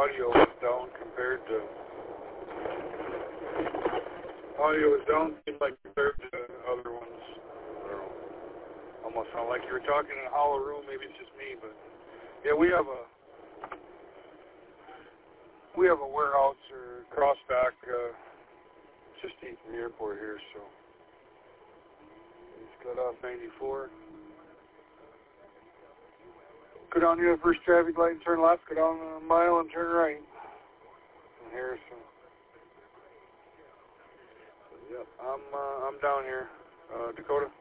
audio was down compared to... Audio was down, like compared to other ones. I don't know. Almost sound like you were talking in a hollow room. Maybe it's just me, but... Yeah, we have a warehouse or crossback just east of the airport here, so just got off 94. Go down near the first traffic light and turn left, go down a mile and turn right. And here, so yep, I'm down here, Dakota.